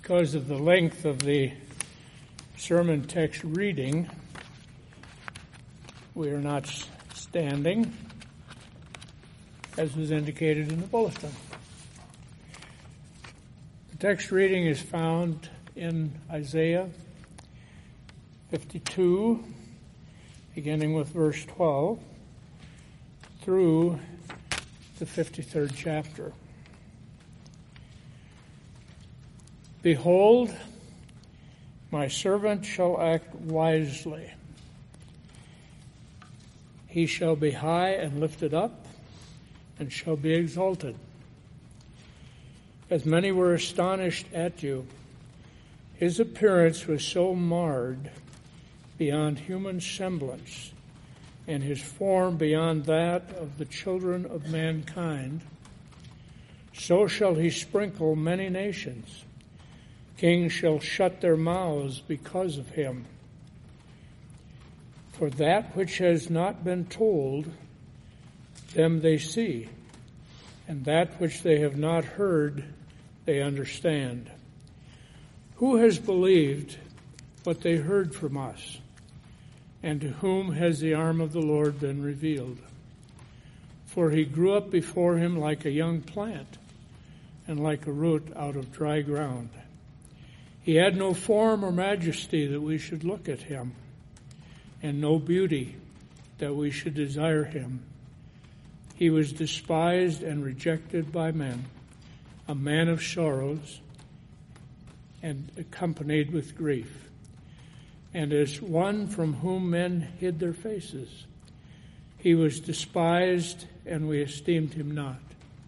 Because of the length of the sermon text reading, we are not standing, as was indicated in the bulletin. The text reading is found in Isaiah 52, beginning with verse 12, through the 53rd chapter. Behold, my servant shall act wisely. He shall be high and lifted up, and shall be exalted. As many were astonished at you, his appearance was so marred beyond human semblance, and his form beyond that of the children of mankind. So shall he sprinkle many nations. Kings shall shut their mouths because of him. For that which has not been told, them they see, and that which they have not heard, they understand. Who has believed what they heard from us? And to whom has the arm of the Lord been revealed? For he grew up before him like a young plant, and like a root out of dry ground. He had no form or majesty that we should look at him, and no beauty that we should desire him. He was despised and rejected by men, a man of sorrows and accompanied with grief, and as one from whom men hid their faces. He was despised, and we esteemed him not.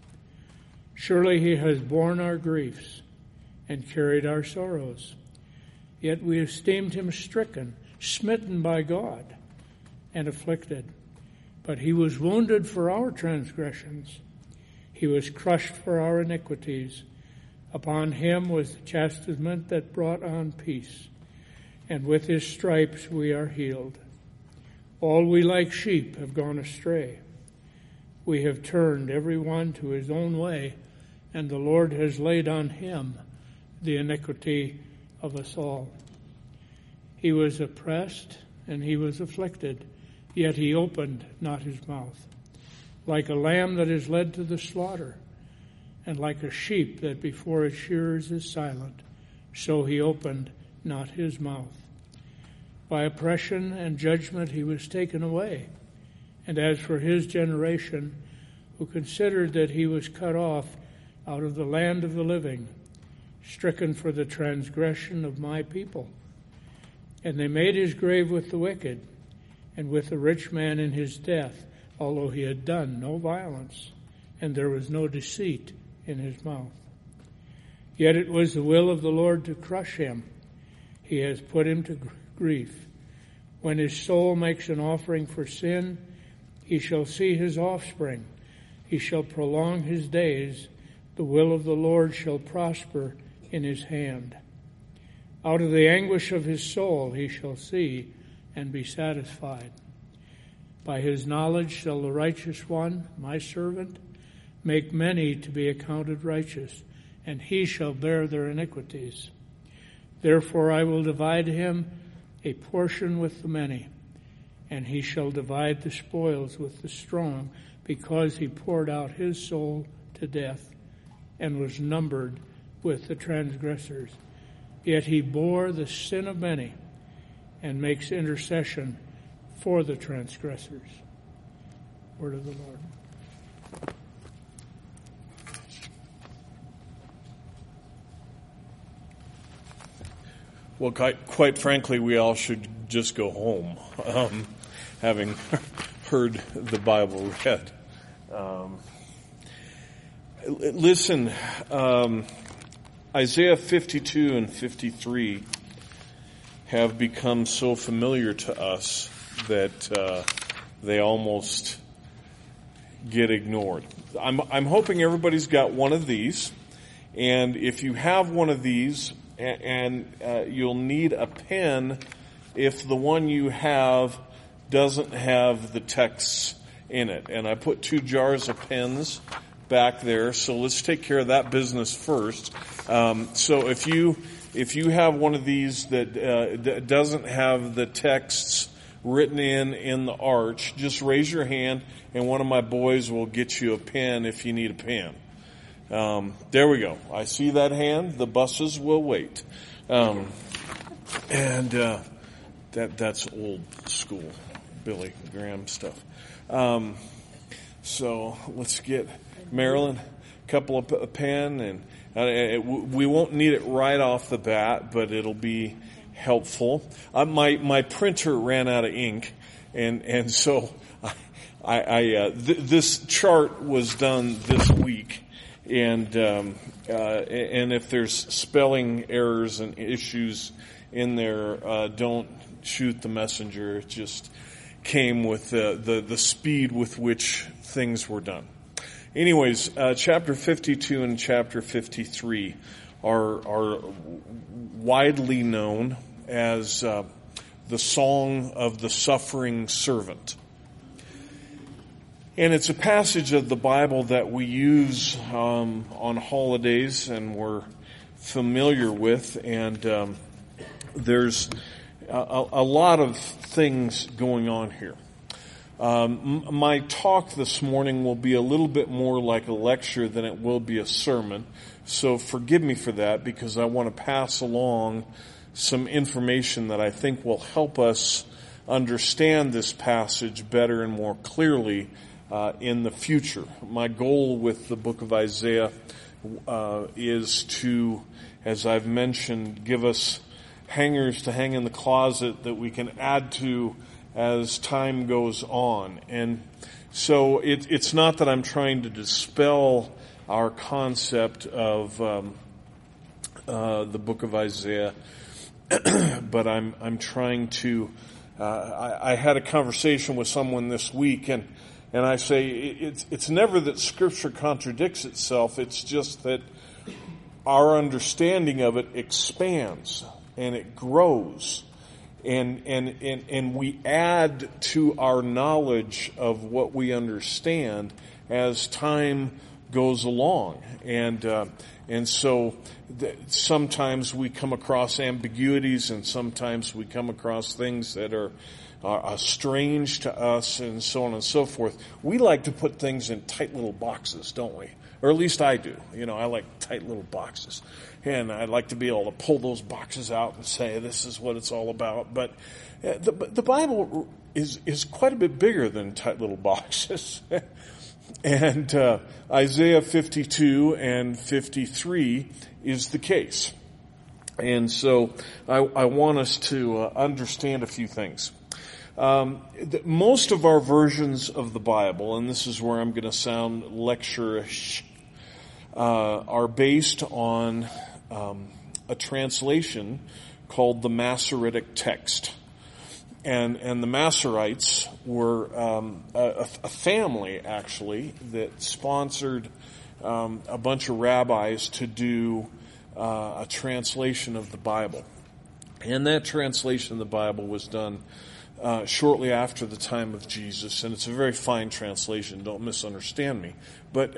Surely he has borne our griefs and carried our sorrows. Yet we esteemed him stricken, smitten by God, and afflicted. But he was wounded for our transgressions. He was crushed for our iniquities. Upon him was the chastisement that brought on peace, and with his stripes we are healed. All we like sheep have gone astray. We have turned every one to his own way, and the Lord has laid on him the iniquity of us all. He was oppressed and he was afflicted, yet he opened not his mouth. Like a lamb that is led to the slaughter, and like a sheep that before its shearers is silent, so he opened not his mouth. By oppression and judgment he was taken away. And as for his generation, who considered that he was cut off out of the land of the living, stricken for the transgression of my people. And they made his grave with the wicked, and with the rich man in his death, although he had done no violence, and there was no deceit in his mouth. Yet it was the will of the Lord to crush him. He has put him to grief. When his soul makes an offering for sin, he shall see his offspring. He shall prolong his days. The will of the Lord shall prosper in his hand. Out of the anguish of his soul he shall see and be satisfied. By his knowledge shall the righteous one, my servant, make many to be accounted righteous, and he shall bear their iniquities. Therefore I will divide him a portion with the many, and he shall divide the spoils with the strong, because he poured out his soul to death and was numbered with the transgressors. Yet he bore the sin of many and makes intercession for the transgressors. Word of the Lord. Well, quite frankly, we all should just go home, having heard the Bible read. Listen, Isaiah 52 and 53 have become so familiar to us that they almost get ignored. I'm hoping everybody's got one of these, and if you have one of these, and you'll need a pen if the one you have doesn't have the text in it. And I put 2 jars of pens back there, so let's take care of that business first. So if you have one of these that doesn't have the texts written in the arch, just raise your hand, and one of my boys will get you a pen if you need a pen. There we go. I see that hand. The buses will wait. That's old school Billy Graham stuff. So let's get Marilyn a couple of a pen, and we won't need it right off the bat, but it'll be helpful. My printer ran out of ink, and so this chart was done this week, and if there's spelling errors and issues in there, don't shoot the messenger. It just came with the speed with which things were done. Anyways, chapter 52 and chapter 53 are widely known as the Song of the Suffering Servant. And it's a passage of the Bible that we use on holidays and we're familiar with, and there's a lot of things going on here. My talk this morning will be a little bit more like a lecture than it will be a sermon, so forgive me for that, because I want to pass along some information that I think will help us understand this passage better and more clearly in the future. My goal with the book of Isaiah is to, as I've mentioned, give us hangers to hang in the closet that we can add to as time goes on. And so it's not that I'm trying to dispel our concept of the book of Isaiah, but I'm trying to. I had a conversation with someone this week, and I say it's never that Scripture contradicts itself. It's just that our understanding of it expands and it grows, and we add to our knowledge of what we understand as time goes along, and so sometimes we come across ambiguities, and sometimes we come across things that are strange to us, and so on and so forth. We like to put things in tight little boxes, don't we? Or at least I do. I like tight little boxes. And I'd like to be able to pull those boxes out and say, this is what it's all about. But the Bible is quite a bit bigger than tight little boxes. And Isaiah 52 and 53 is the case. And so I want us to understand a few things. Most of our versions of the Bible, and this is where I'm going to sound lecture-ish, are based on a translation called the Masoretic text. And the Masoretes were a family, actually, that sponsored a bunch of rabbis to do a translation of the Bible. And that translation of the Bible was done shortly after the time of Jesus, and it's a very fine translation, don't misunderstand me. But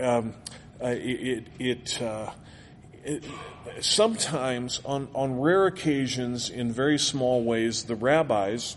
sometimes, on rare occasions, in very small ways, the rabbis,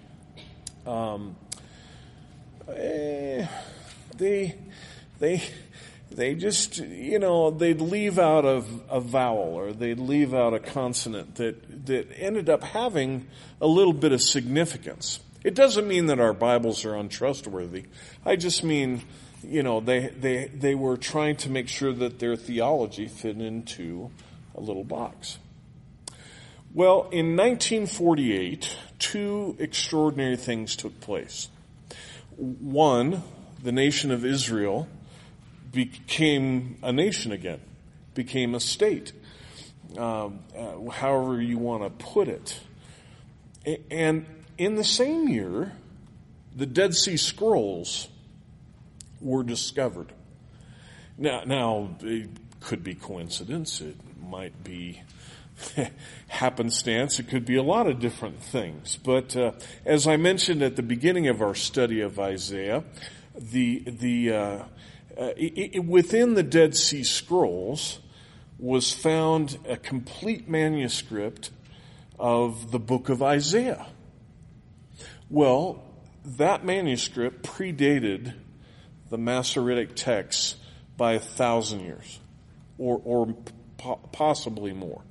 they just, they'd leave out a vowel, or they'd leave out a consonant that ended up having a little bit of significance. It doesn't mean that our Bibles are untrustworthy. I just mean, they were trying to make sure that their theology fit into a little box. Well, in 1948, two extraordinary things took place. One, the nation of Israel became a nation again, became a state, however you want to put it. And in the same year, the Dead Sea Scrolls were discovered. Now it could be coincidence, it might be happenstance, it could be a lot of different things. But as I mentioned at the beginning of our study of Isaiah, the within the Dead Sea Scrolls was found a complete manuscript of the book of Isaiah. Well, that manuscript predated the Masoretic texts by 1,000 years, or possibly more.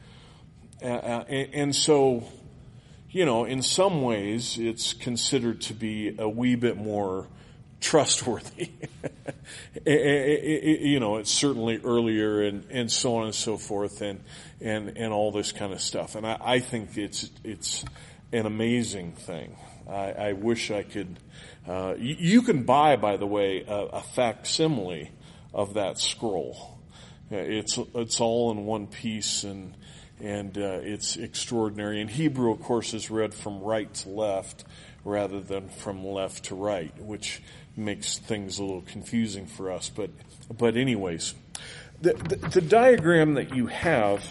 And so, in some ways, it's considered to be a wee bit more trustworthy. It's certainly earlier and so on and so forth and all this kind of stuff. And I think it's an amazing thing. I wish I could, you can buy, by the way, a facsimile of that scroll. It's all in one piece and it's extraordinary. And Hebrew, of course, is read from right to left rather than from left to right, which makes things a little confusing for us. But anyways, the diagram that you have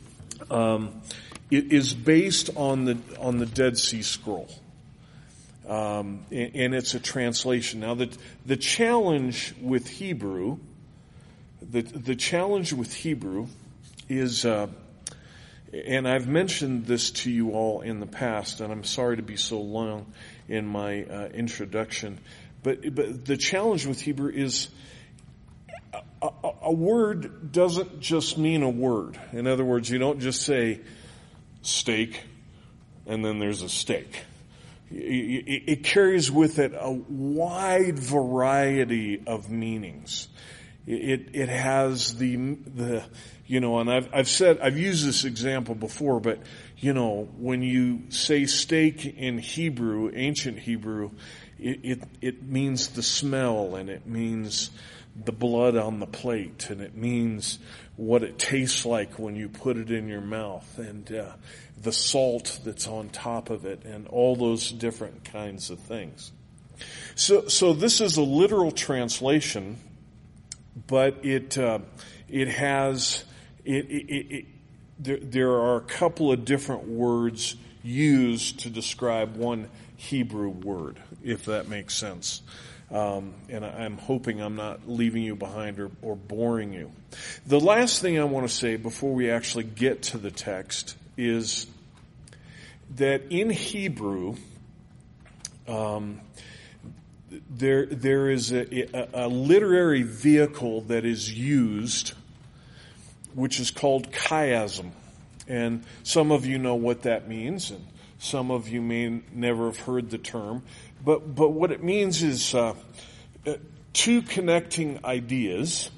is based on the Dead Sea Scroll, and it's a translation. Now, the challenge with Hebrew, the challenge with Hebrew is. And I've mentioned this to you all in the past, and I'm sorry to be so long in my introduction, but the challenge with Hebrew is a word doesn't just mean a word. In other words, you don't just say steak and then there's a steak. It carries with it a wide variety of meanings. It has and I've used this example before, but when you say steak in Hebrew, ancient Hebrew, it means the smell, and it means the blood on the plate, and it means what it tastes like when you put it in your mouth, and the salt that's on top of it, and all those different kinds of things. So this is a literal translation, but there are a couple of different words used to describe one Hebrew word, if that makes sense. And I'm hoping I'm not leaving you behind or boring you. The last thing I want to say before we actually get to the text is that in Hebrew, there is a literary vehicle that is used, which is called chiasm. And some of you know what that means, and some of you may never have heard the term. But what it means is two connecting ideas,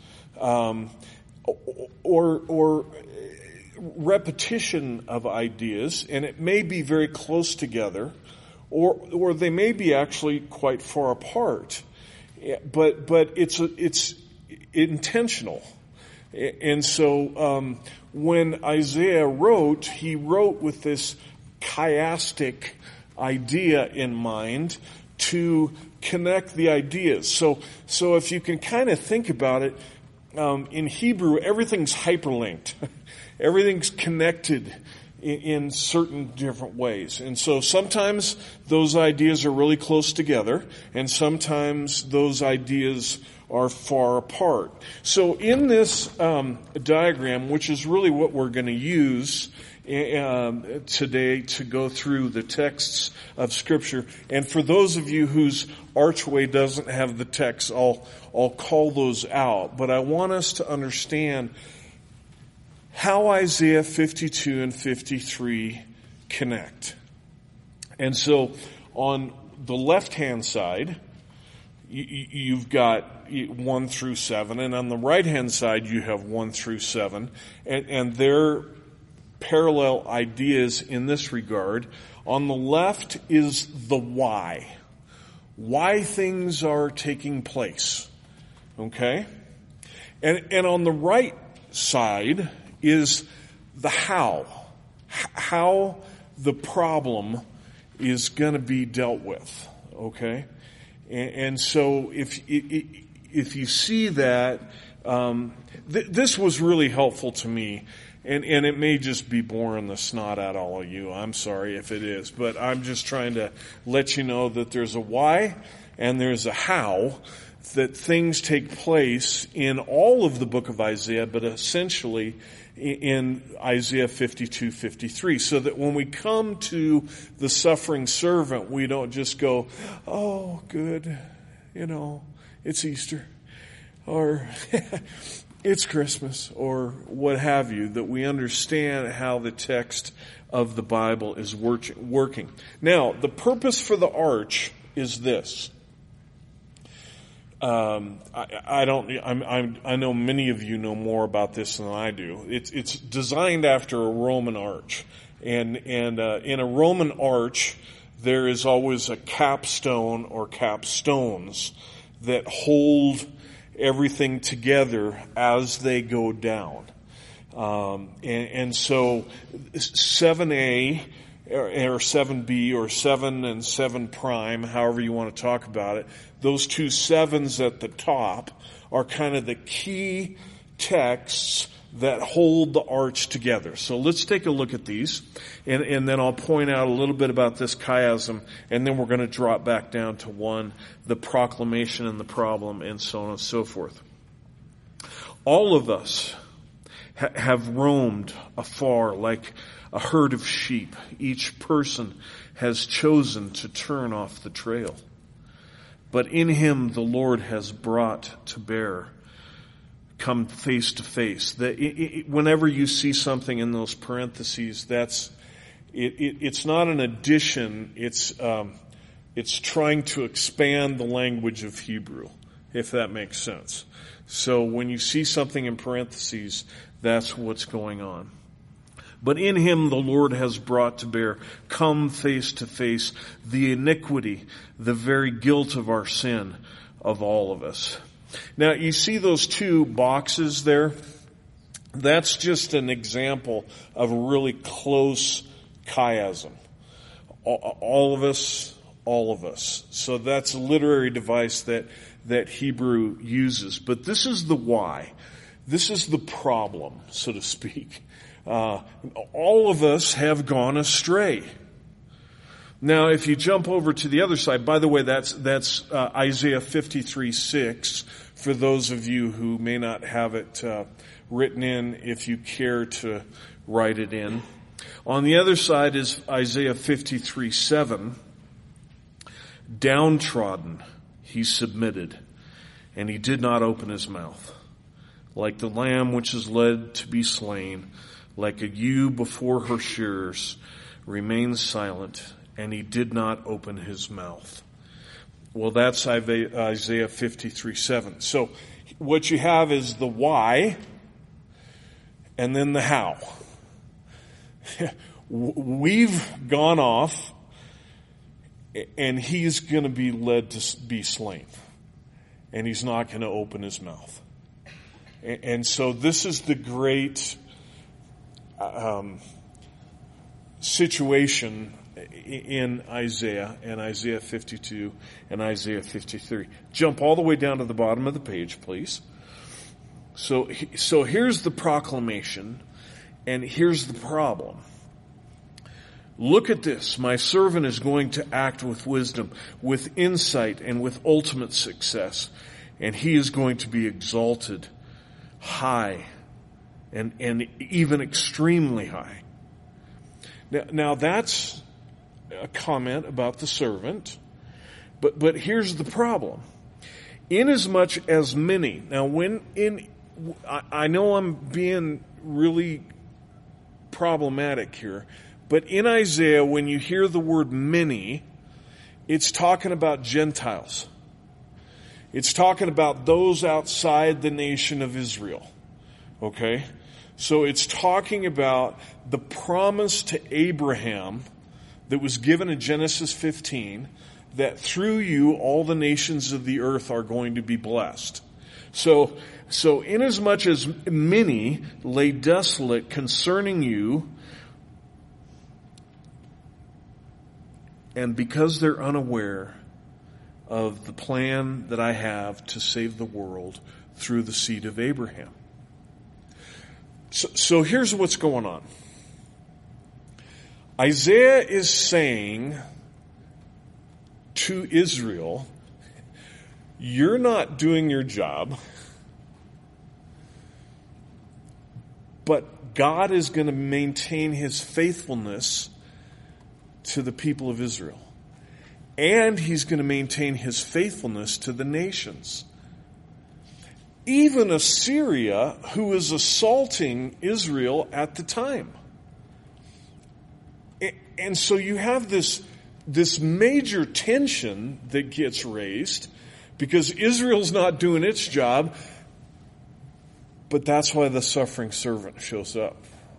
or repetition of ideas, and it may be very close together, or they may be actually quite far apart. But it's intentional. And so when Isaiah wrote, he wrote with this chiastic idea in mind to connect the ideas. So if you can kind of think about it, in Hebrew, everything's hyperlinked. Everything's connected in certain different ways. And so sometimes those ideas are really close together, and sometimes those ideas are far apart. So in this diagram, which is really what we're going to use today to go through the texts of Scripture, and for those of you whose archway doesn't have the text, I'll call those out. But I want us to understand how Isaiah 52 and 53 connect. And so on the left-hand side, you've got 1 through 7, and on the right-hand side you have 1 through 7, and they're parallel ideas in this regard. On the left is the why things are taking place, okay? And on the right side is the how the problem is going to be dealt with, okay? And so if you see that, this was really helpful to me, and it may just be boring the snot out of all of you. I'm sorry if it is, but I'm just trying to let you know that there's a why and there's a how that things take place in all of the book of Isaiah, but essentially in Isaiah 52, 53. So that when we come to the suffering servant, we don't just go, oh, good, it's Easter, or it's Christmas, or what have you, that we understand how the text of the Bible is working. Now, the purpose for the arch is this. I know many of you know more about this than I do. It's designed after a Roman arch, and in a Roman arch, there is always a capstone or capstones that hold everything together as they go down. And so 7A or 7B or 7 and 7 prime, however you want to talk about it, those two sevens at the top are kind of the key texts that hold the arch together. So let's take a look at these, and then I'll point out a little bit about this chiasm, and then we're going to drop back down to 1, the proclamation and the problem, and so on and so forth. All of us have roamed afar like a herd of sheep. Each person has chosen to turn off the trail. But in him the Lord has brought to bear, come face to face. Whenever you see something in those parentheses, it's not an addition. It's trying to expand the language of Hebrew, if that makes sense. So when you see something in parentheses, that's what's going on. But in him the Lord has brought to bear, come face to face, the iniquity, the very guilt of our sin of all of us. Now, you see those two boxes there? That's just an example of a really close chiasm. All of us, all of us. So that's a literary device that Hebrew uses. But this is the why. This is the problem, so to speak. All of us have gone astray. Now, if you jump over to the other side, by the way, that's Isaiah 53:6. For those of you who may not have it written in, if you care to write it in. On the other side is Isaiah 53:7. Downtrodden, he submitted, and he did not open his mouth. Like the lamb which is led to be slain, like a ewe before her shearers, remained silent, and he did not open his mouth. Well, that's Isaiah 53:7. So what you have is the why, and then the how. We've gone off, and he's going to be led to be slain, and he's not going to open his mouth. And so this is the great situation in Isaiah and Isaiah 52 and Isaiah 53. Jump all the way down to the bottom of the page, please. So here's the proclamation, and here's the problem. Look at this. My servant is going to act with wisdom, with insight, and with ultimate success. And he is going to be exalted high and even extremely high. Now that's a comment about the servant, but here's the problem. Inasmuch as many, now I know I'm being really problematic here, but in Isaiah, when you hear the word many, it's talking about Gentiles. It's talking about those outside the nation of Israel. Okay? So it's talking about the promise to Abraham that was given in Genesis 15, that through you all the nations of the earth are going to be blessed. So inasmuch as many lay desolate concerning you, and because they're unaware of the plan that I have to save the world through the seed of Abraham. So here's what's going on. Isaiah is saying to Israel, you're not doing your job, but God is going to maintain his faithfulness to the people of Israel. And he's going to maintain his faithfulness to the nations. Even Assyria, who is assaulting Israel at the time. And so you have this major tension that gets raised because Israel's not doing its job, but that's why the suffering servant shows up.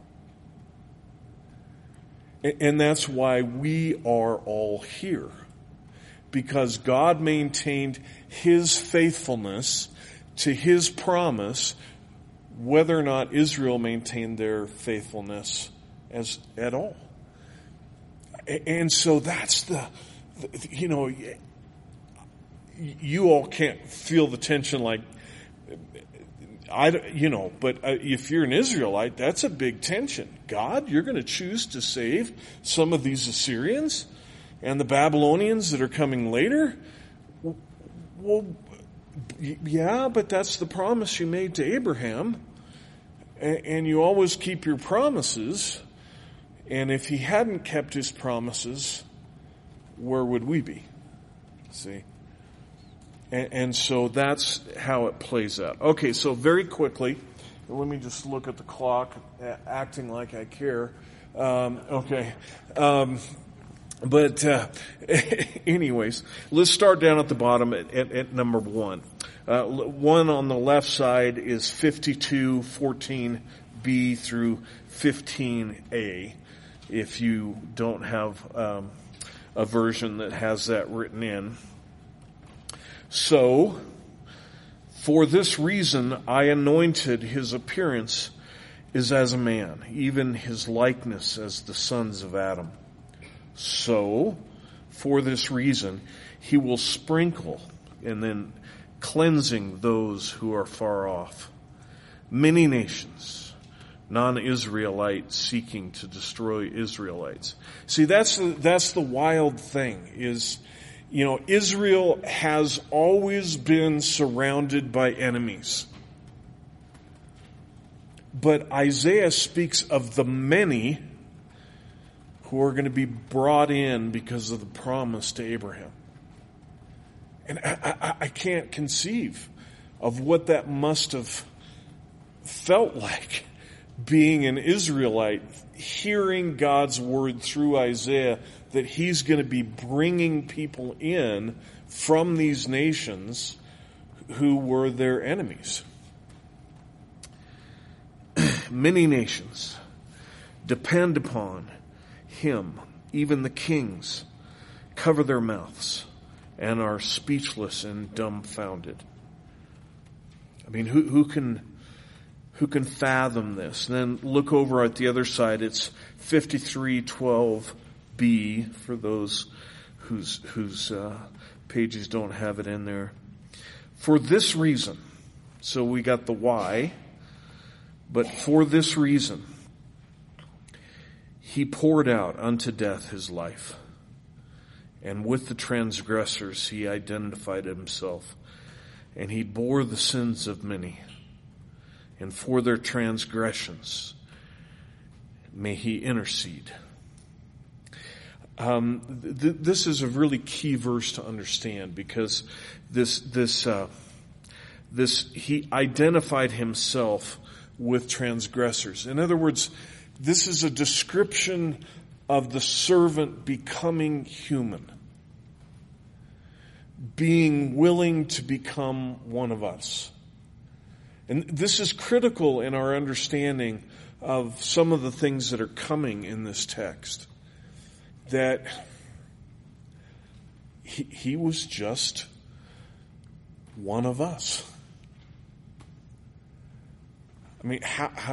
And that's why we are all here. Because God maintained his faithfulness to his promise, whether or not Israel maintained their faithfulness at all. And so that's you all can't feel the tension like, but if you're an Israelite, that's a big tension. God, you're going to choose to save some of these Assyrians and the Babylonians that are coming later? Well, yeah, but that's the promise you made to Abraham. And you always keep your promises. And if he hadn't kept his promises, where would we be? See? And so that's how it plays out. Okay, so very quickly, let me just look at the clock, acting like I care. But anyways, let's start down at the bottom at number 1. 1 on the left side is 52:14b through 15a. If you don't have a version that has that written in. So, for this reason I anointed his appearance is as a man, even his likeness as the sons of Adam. So, for this reason, he will sprinkle, and then cleansing those who are far off. Many nations, non-Israelites seeking to destroy Israelites. See, that's the wild thing is, Israel has always been surrounded by enemies. But Isaiah speaks of the many who are going to be brought in because of the promise to Abraham. And I can't conceive of what that must have felt like, being an Israelite, hearing God's word through Isaiah that he's going to be bringing people in from these nations who were their enemies. Many nations depend upon him, even the kings cover their mouths and are speechless and dumbfounded. I mean, who can fathom this? And then look over at the other side. It's 53:12b for those whose pages don't have it in there. For this reason, so we got the why, but for this reason, he poured out unto death his life, and with the transgressors he identified himself, and he bore the sins of many, and for their transgressions may he intercede. This is a really key verse to understand, because this he identified himself with transgressors. In other words, this is a description of the servant becoming human, being willing to become one of us. And this is critical in our understanding of some of the things that are coming in this text. That he was just one of us. I mean,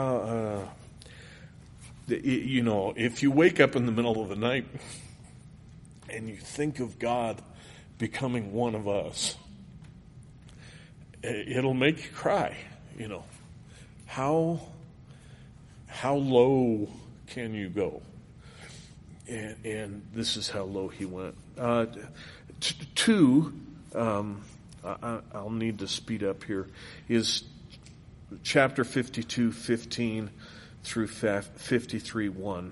if you wake up in the middle of the night and you think of God becoming one of us, it'll make you cry. How low can you go? And this is how low he went. I'll need to speed up here, is chapter 52, 15 through 53, 1.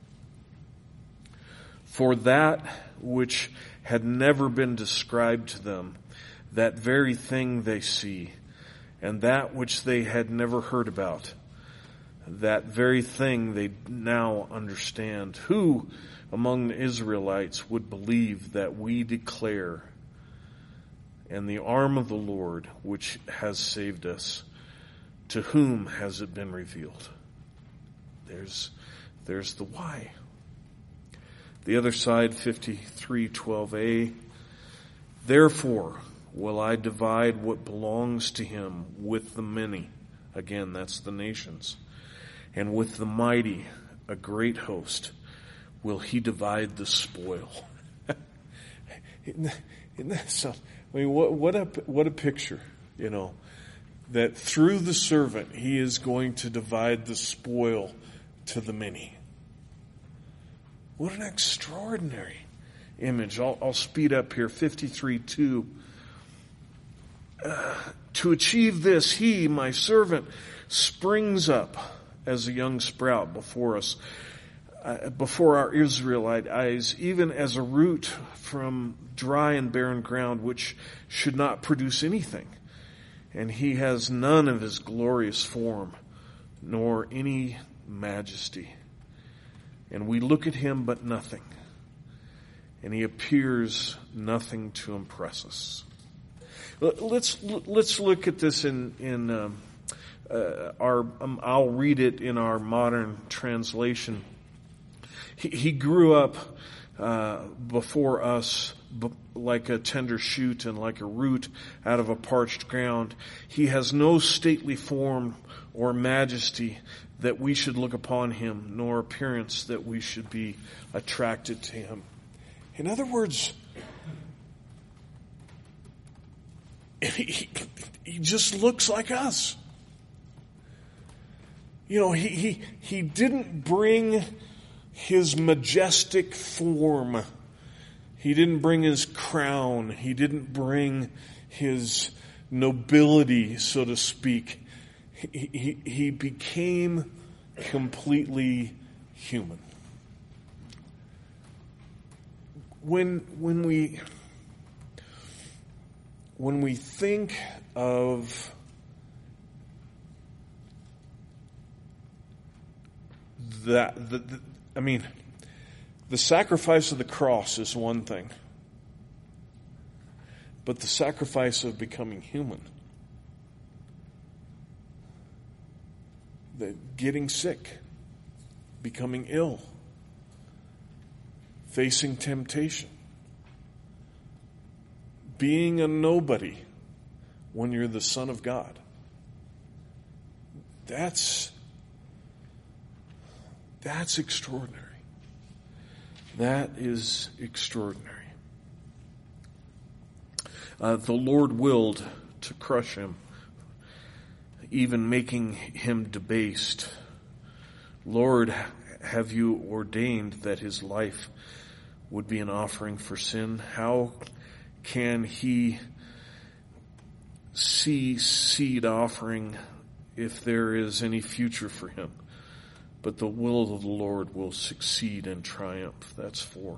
For that which had never been described to them, that very thing they see, and that which they had never heard about, that very thing they now understand. Who among the Israelites would believe that we declare, and the arm of the Lord which has saved us, to whom has it been revealed? There's the why. The other side, 53:12a. Therefore will I divide what belongs to him with the many. Again, that's the nations. And with the mighty, a great host, will he divide the spoil. Isn't that something? I mean, what a picture, that through the servant, he is going to divide the spoil to the many. What an extraordinary image. I'll speed up here. 53:2. To achieve this, he, my servant, springs up as a young sprout before us, before our Israelite eyes, even as a root from dry and barren ground, which should not produce anything. And he has none of his glorious form, nor any majesty. And we look at him, but nothing. And he appears nothing to impress us. Let's look at this in I'll read it in our modern translation. He grew up before us like a tender shoot and like a root out of a parched ground. He has no stately form or majesty that we should look upon him, nor appearance that we should be attracted to him. In other words, he just looks like us. He didn't bring his majestic form. He didn't bring his crown. He didn't bring his nobility, so to speak. He became completely human. When we think of the sacrifice of the cross is one thing, but the sacrifice of becoming human, the getting sick, becoming ill, facing temptation, being a nobody when you're the Son of God. That's extraordinary. That is extraordinary. The Lord willed to crush him, even making him debased. Lord, have you ordained that his life would be an offering for sin? How can he see seed offering if there is any future for him? But the will of the Lord will succeed and triumph. That's 4.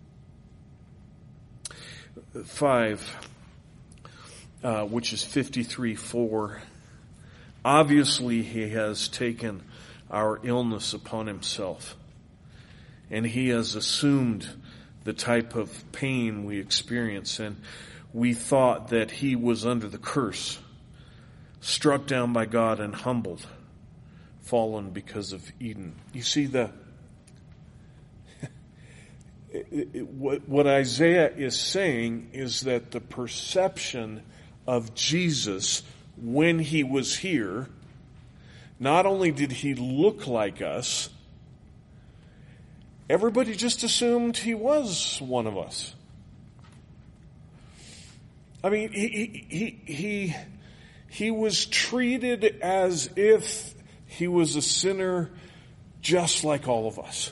5, which is 53:4. Obviously, he has taken our illness upon himself, and he has assumed the type of pain we experience. And we thought that he was under the curse, struck down by God and humbled, fallen because of Eden. You see, what Isaiah is saying is that the perception of Jesus when he was here, not only did he look like us, everybody just assumed he was one of us. I mean, he was treated as if he was a sinner just like all of us.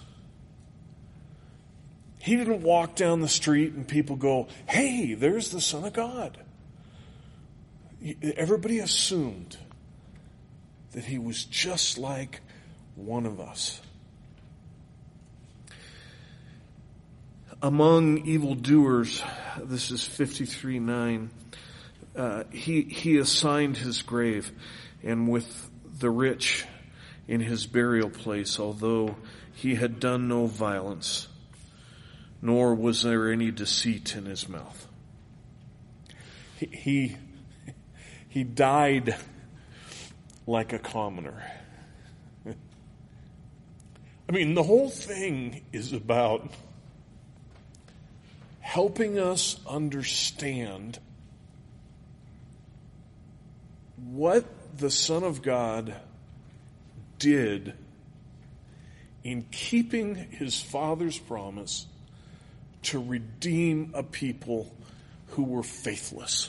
He didn't walk down the street and people go, "Hey, there's the Son of God." everybody assumed that he was just like one of us. Among evildoers, this is 53:9, he assigned his grave, and with the rich in his burial place, although he had done no violence, nor was there any deceit in his mouth. He died like a commoner. I mean, the whole thing is about helping us understand what the Son of God did in keeping his Father's promise to redeem a people who were faithless.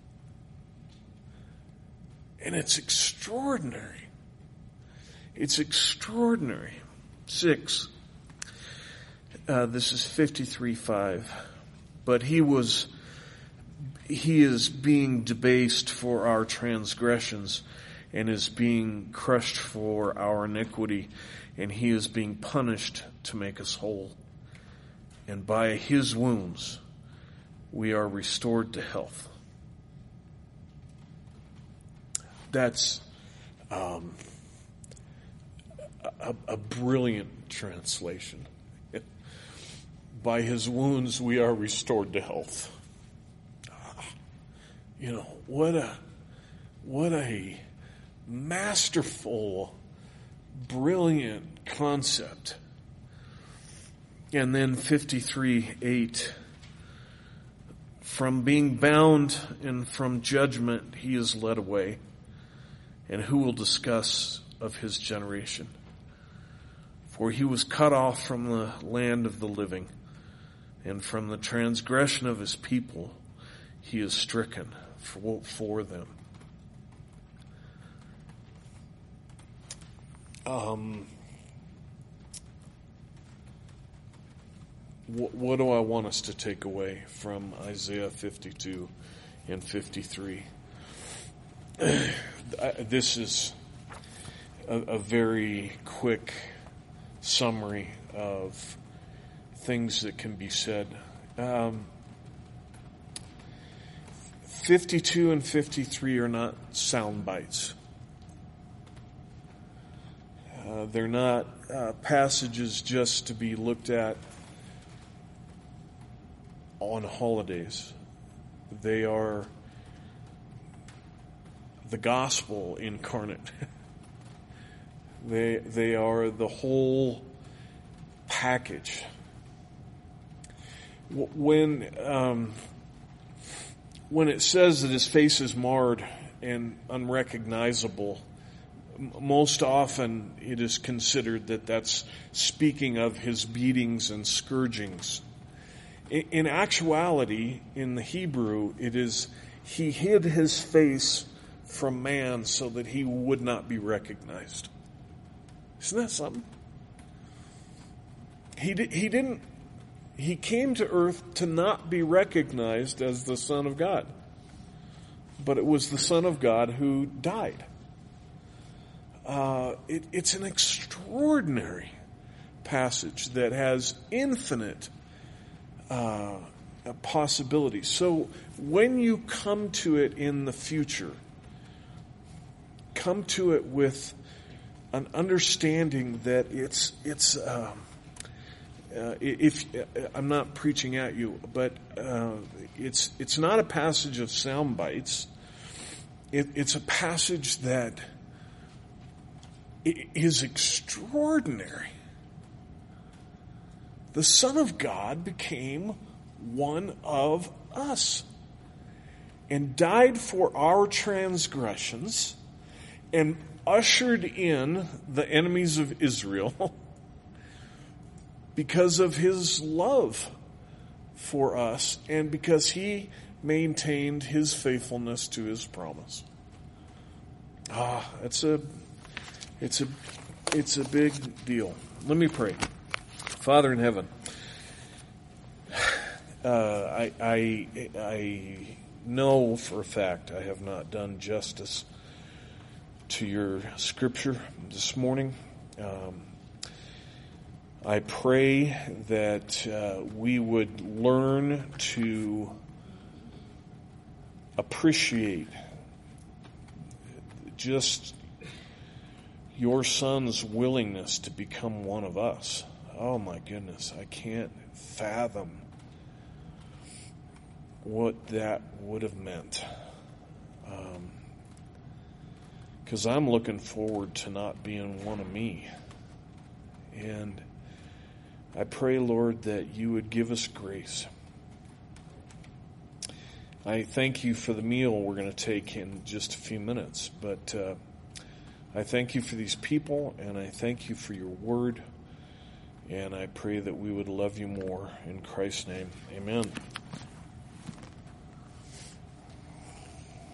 And it's extraordinary. It's extraordinary. 6. This is 53:5. But he is being debased for our transgressions, and is being crushed for our iniquity, and he is being punished to make us whole. And by his wounds we are restored to health. That's a brilliant translation. By his wounds we are restored to health. You know, what a masterful, brilliant concept. And then 53:8, from being bound and from judgment he is led away, and who will discuss of his generation? For he was cut off from the land of the living, and from the transgression of his people he is stricken for them. What do I want us to take away from Isaiah 52 and 53? This is a very quick summary of things that can be said. 52 and 53 are not sound bites. They're not passages just to be looked at on holidays. They are the gospel incarnate. They are the whole package. When it says that his face is marred and unrecognizable, most often it is considered that that's speaking of his beatings and scourgings. In actuality, in the Hebrew, it is he hid his face from man so that he would not be recognized. Isn't that something? He came to earth to not be recognized as the Son of God. But it was the Son of God who died. It's an extraordinary passage that has infinite possibilities. So when you come to it in the future, come to it with an understanding that if I'm not preaching at you, but it's not a passage of sound bites. It's a passage that is extraordinary. The Son of God became one of us and died for our transgressions and ushered in the enemies of Israel because of his love for us and because he maintained his faithfulness to his promise. It's a big deal. Let me pray. Father in heaven, I know for a fact I have not done justice to your scripture this morning. I pray that we would learn to appreciate just your Son's willingness to become one of us. Oh my goodness, I can't fathom what that would have meant. Because I'm looking forward to not being one of me. And I pray, Lord, that you would give us grace. I thank you for the meal we're going to take in just a few minutes, but I thank you for these people, and I thank you for your word, and I pray that we would love you more. In Christ's name, amen.